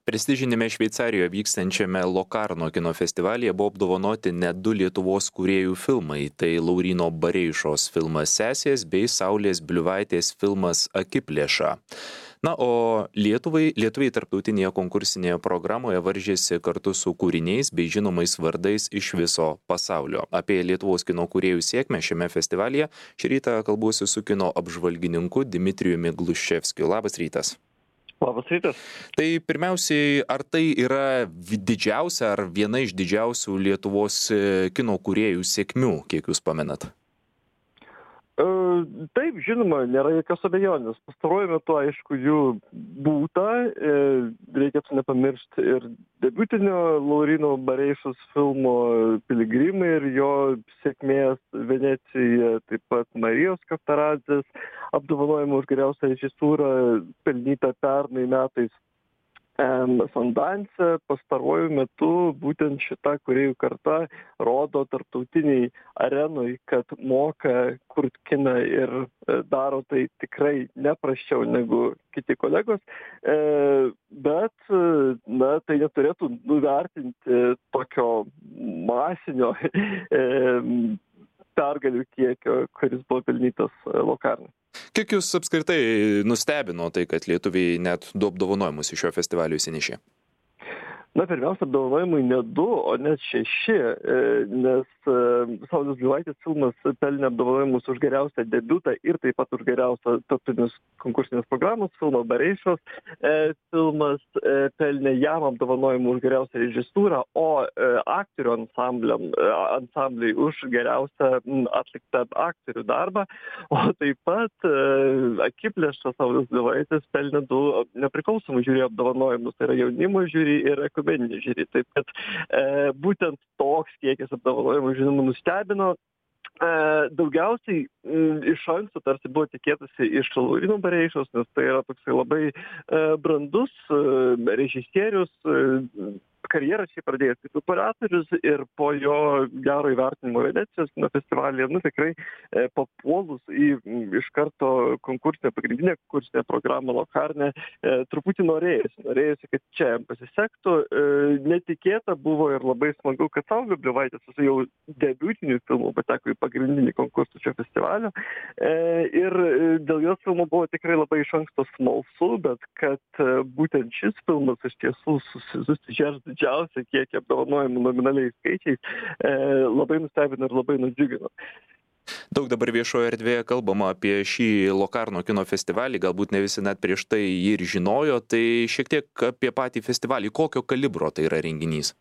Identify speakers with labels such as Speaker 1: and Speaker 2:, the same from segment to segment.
Speaker 1: Prestižinėme Šveicarijoje vykstančiame Lokarno kino festivalyje buvo apdovanoti net 2 Lietuvos kūrėjų filmai. Tai Lauryno Bareišos filmas Sesės bei Saulės Bliuvaitės filmas Akiplėša. Na, o lietuviai tarptautinėje konkursinėje programoje varžėsi kartu su kūriniais bei žinomais vardais iš viso pasaulio. Apie Lietuvos kino kūrėjų sėkmę šiame festivalyje šį rytą kalbuosi su kino apžvalgininku Dmitrijumi Gluščevskiu. Labas rytas.
Speaker 2: Labas rytas.
Speaker 1: Tai pirmiausiai, ar tai yra didžiausia ar viena iš didžiausių Lietuvos kino kūrėjų sėkmių, kiek jūs pamenat?
Speaker 2: Taip, žinoma, nėra jokios abejonės. Pastaruoju metu, aišku, jų būta. Reikėtų nepamiršti ir debiutinio Lauryno Bareišos filmo Piligrimai ir jo sėkmės Venecijoje, taip pat Marijos Kaftaradzės apdovanojimą už geriausią režisūrą pelnytą pernai metais Sandanse. Pastaruoju metu būtent šita kūrėjų karta rodo tarptautiniai arenoj, kad moka kurt kiną ir daro tai tikrai neprasčiau negu kiti kolegos, bet tai neturėtų nuvertinti tokio masinio pergalių kiekio, kuris buvo pelnytas Lokarne.
Speaker 1: Kiek jūs apskritai nustebino tai, kad lietuviai net 2 apdovanojimus iš šio festivalio įsinešė?
Speaker 2: Na, pirmiausia, apdovanojimai ne 2, o net 6, nes Saulės Bliuvaitės filmas pelnė apdovanojimus už geriausią debiutą ir taip pat už geriausią tarptautinės konkursinės programos filmą. Bareišos filmas pelnė jam apdovanojimų už geriausią režisūrą, o aktorių ansambliai už geriausią atliktą aktorių darbą, o taip pat Akiplėša Saulės Bliuvaitės pelnė 2 nepriklausomų žiūri apdovanojimus, tai yra jaunimo žiūri ir ekumeninį žiūri. Taip kad būtent toks kiekis apdovanojimų, žinoma, nustebino. Daugiausiai iš anksto tarsi buvo tikėtasi iš Lauryno Bareišos, nes tai yra toksai labai brandus režisierius, karjerą šiaip pradėjęs kaip operatorius ir po jo gero įvertinimo Venecijos kino festivalyje, tikrai papuolus į iš karto pagrindinę konkursinę programą Lokarne, truputį norėjusi, kad čia pasisektų. Netikėta buvo ir labai smagu, kad Saulė Bliuvaitė su jau debiutiniu filmu pateko į pagrindinį konkursą šio festivalio. Ir dėl jos filmo buvo tikrai labai iš anksto smalsu, bet kad būtent šis filmas iš tiesų susižers didžiausią kiekį apdovanojimų nominaliais skaičiais, labai nustebino ir labai nudžiugino.
Speaker 1: Daug dabar viešoje erdvėje kalbama apie šį Lokarno kino festivalį, galbūt ne visi net prieš tai jį ir žinojo, tai šiek tiek apie patį festivalį, kokio kalibro tai yra renginys?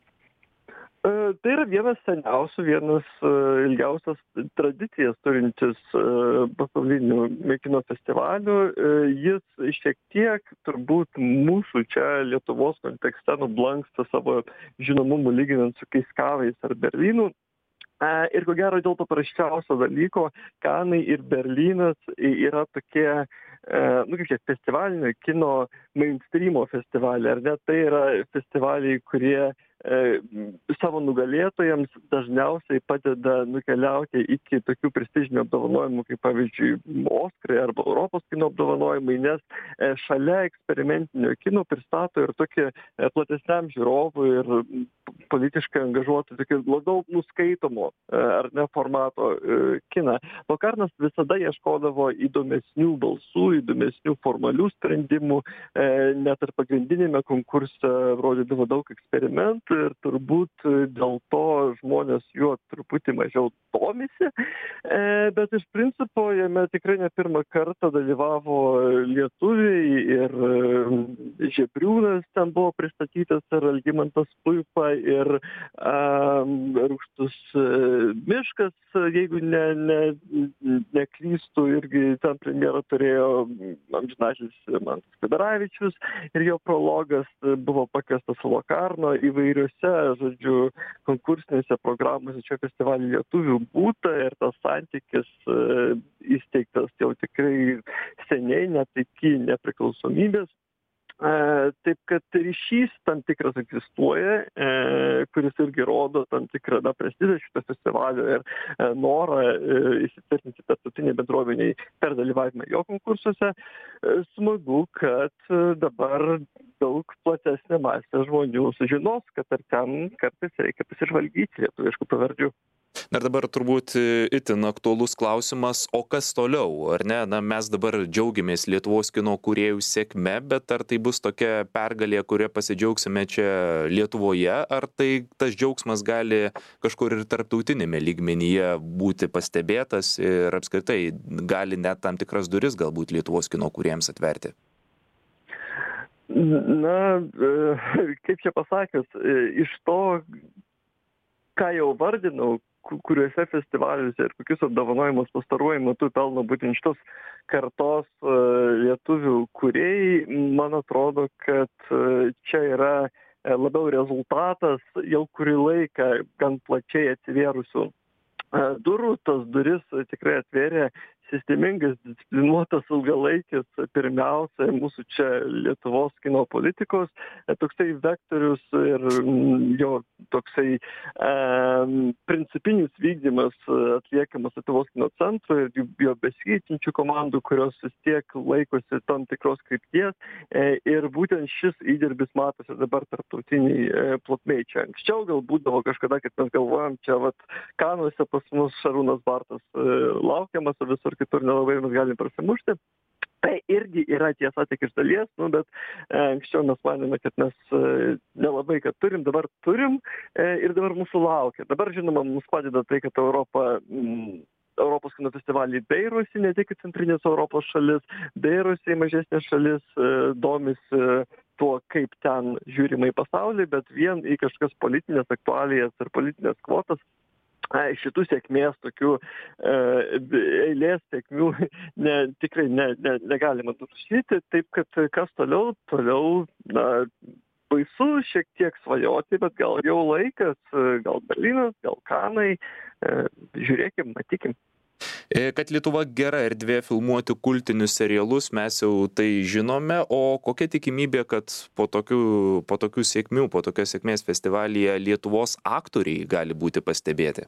Speaker 2: Tai yra vienas seniausių, vienas ilgiausias tradicijas turintis pasaulinių kino festivalių. Jis šiek tiek turbūt mūsų čia Lietuvos kontekste nublanksta savo žinomumu lyginant su Keiskavais ar Berlynu. Ir ko gero dėl to paprasčiausio dalyko, Kanai ir Berlynas yra tokie festivalinio kino mainstreamo festivaliai, ar ne? Tai yra festivaliai, kurie savo nugalėtojams dažniausiai padeda nukeliauti iki tokių prestižinių apdovanojimų, kaip pavyzdžiui Oskarai arba Europos kino apdovanojimai, nes šalia eksperimentinio kino pristato ir tokį platesniam žiūrovui ir politiškai angažuotų, tokį labiau nuskaitomo ar ne formato kiną. Lokarnas visada ieškodavo įdomesnių balsų, įdomesnių formalių sprendimų, net ir pagrindinėme konkurse rodydavo daug eksperimentų ir turbūt dėl to žmonės juo truputį mažiau domisi, bet iš principo jame tikrai ne pirmą kartą dalyvavo lietuviai ir Žebriūnas ten buvo pristatytas ir Algimantas Puipa ir Rūgštus miškas, jeigu neklystu, irgi ten premjerą turėjo amžinatilsį Mantas Kvedaravičius ir jo prologas buvo pakviestas Lokarno įvairiuose, konkursinėse programose čia festivalį lietuvių būta ir tas santykis įsteigtas jau tikrai seniai, net iki nepriklausomybės. Taip kad ryšys tam tikras egzistuoja, kuris irgi rodo tam tikrą prestižą šito festivalio ir norą įsitvirtinti tarptautiniai bendruomeniai per dalyvavimą jo konkursuose. Smagu, kad dabar daug platesnė masė žmonių sužinos, kad ar ten kartais reikia pasižvalgyti lietuviškų pavardžių.
Speaker 1: Na ir dabar turbūt itin aktualus klausimas, o kas toliau, ar ne? Na, mes dabar džiaugiamės Lietuvos kino kūrėjų sėkme, bet ar tai bus tokia pergalė, kurią pasidžiaugsime čia Lietuvoje, ar tai tas džiaugsmas gali kažkur ir tarptautinėme lygmenyje būti pastebėtas ir apskritai gali net tam tikras duris galbūt Lietuvos kino kūrėjams atverti?
Speaker 2: Na, kaip čia pasakius, iš to, ką jau vardinau, kuriuose festivaliuose ir kokius apdovanojimus pastaruoju metu pelno būtent šitos kartos lietuvių kūrėjai, man atrodo, kad čia yra labiau rezultatas jau kurį laiką gan plačiai atsivėrusių durų. Tas duris tikrai atvėrė sistemingas, disciplinuotas, ilgalaikis, pirmiausia, mūsų čia Lietuvos kino politikos, toksai vektorius ir jo toksai principinis vykdymas atliekamas Lietuvos kino centro ir jo besikeičiančių komandų, kurios vis tiek laikosi tam tikros krypties. Ir būtent šis įdirbis matosi dabar tarptautiniai plotmėj. Čia anksčiau gal būdavo kažkada, kad mes galvojam, čia Kanuose pas mus Šarūnas Bartas laukiamas, o visur kitur nelabai mes galim prasimušti. Tai irgi yra tiesa tik iš dalies, bet anksčiau mes manėme, kad mes nelabai kad turim, dabar turim ir dabar mūsų laukia. Dabar, žinoma, mums padeda tai, kad Europos kino festivaliai dairosi ne tik į centrinės Europos šalis, dairosi į mažesnės šalis, domisi tuo, kaip ten žiūrima į pasaulį, bet vien į kažkas politinės aktualijas ir politinės kvotas šitų sėkmės, tokių eilės sėkmių tikrai negalima nurašyti, taip kad kas toliau, baisu šiek tiek svajoti, bet gal jau laikas, gal Berlynas, gal Kanai, žiūrėkim, matykim.
Speaker 1: Kad Lietuva gera erdvė filmuoti kultinius serialus, mes jau tai žinome, o kokia tikimybė, kad po tokių sėkmių, po tokios sėkmės festivalyje Lietuvos aktoriai gali būti pastebėti?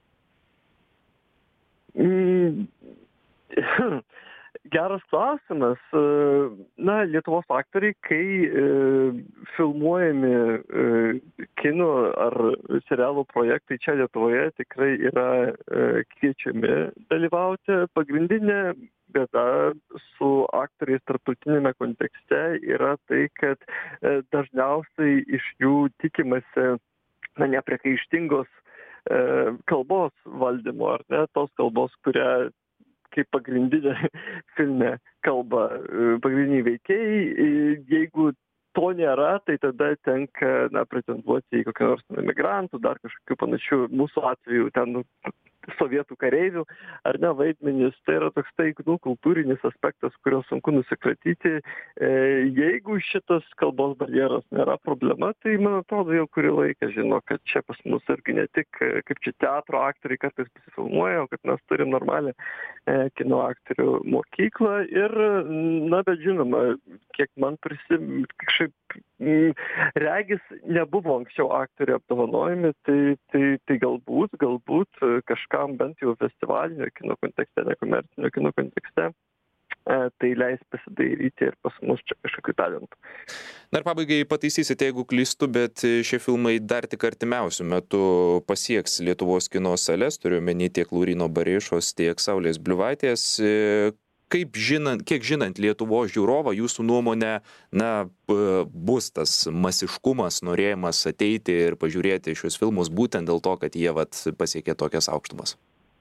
Speaker 2: Geras klausimas. Na, Lietuvos aktoriai, kai filmuojami kino ar serialų projektai čia Lietuvoje, tikrai yra kviečiami dalyvauti. Pagrindinė bėda su aktoriais tarptautinėme kontekste yra tai, kad dažniausiai iš jų tikimasi nepriekaištingos kalbos valdymo, ar ne, tos kalbos, kurią kaip pagrindinė filme kalba pagrindiniai veikėjai. Jeigu to nėra, tai tada tenka pretenduoti į kokią nors emigrantų, dar kažkokių panašių, mūsų atveju ten sovietų kareivių, ar ne, vaidmenys. Tai yra toks kultūrinis aspektas, kurio sunku nusikratyti. Jeigu šitas kalbos barjeras nėra problema, tai man atrodo jau kurį laiką žino, kad čia pas mus irgi ne tik kaip čia teatro aktoriai kartais pasifilmuoja, o kad mes turim normalią kino aktorių mokyklą. Ir, bet žinoma, kiek man kažkaip regis nebuvo anksčiau aktoriai apdovanojami, tai galbūt kažkam bent jau festivalinio kino kontekste, nekomercinio kino kontekste, tai leis pasidairyti ir pas mus čia kažkokių talentų.
Speaker 1: Na ir pabaigai pataisysite, jeigu klystu, bet šie filmai dar tik artimiausių metų pasieks Lietuvos kino sales, turiu omeny tiek Lauryno Bareišos, tiek Saulės Bliuvaitės. Kiek žinant Lietuvos žiūrovą, jūsų nuomonė, bus tas masiškumas, norėjimas ateiti ir pažiūrėti šios filmus būtent dėl to, kad jie pasiekė tokias aukštumas?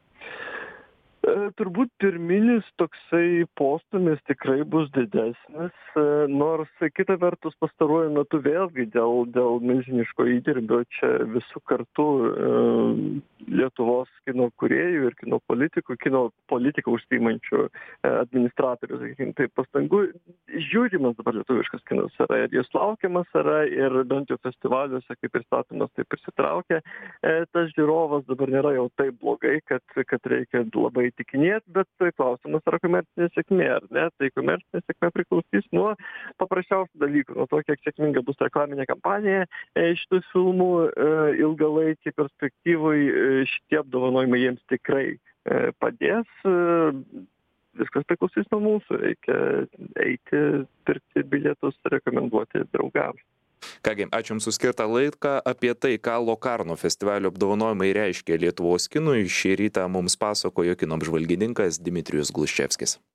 Speaker 2: Turbūt pirminis toksai postūmis tikrai bus didesnis, nors kita vertus pastaruoju metu vėlgi dėl milžiniško įdirbio čia visų kartu Lietuvos kino kūrėjų ir kino politiką užsiimančių administratorių, sakykim, tai pastangų žiūrimas dabar lietuviškas kinas yra ir jis laukiamas yra ir bent jau festivaliuose kaip pristatomas, taip prisitraukia. Tas žiūrovas dabar nėra jau taip blogai, kad reikia labai tikinėt, bet klausimas yra komercinė sėkmė, ar ne? Tai komercinė sėkmė priklausys nuo paprasčiausių dalykų, nuo to, kiek sėkminga bus reklaminė kampanija šitų filmų ilgalaikiai perspektyvai. Šitie apdovanojimai jiems tikrai padės. viskas priklausys nuo mūsų. Reikia eiti, pirkti bilietus, rekomenduoti draugams.
Speaker 1: Kągi, ačiū Jums už skirtą laiką. Apie tai, ką Lokarno festivalio apdovanojimai reiškia Lietuvos kinui, šį rytą mums pasakojo kino apžvalgininkas Dmitrijus Gluščevskis.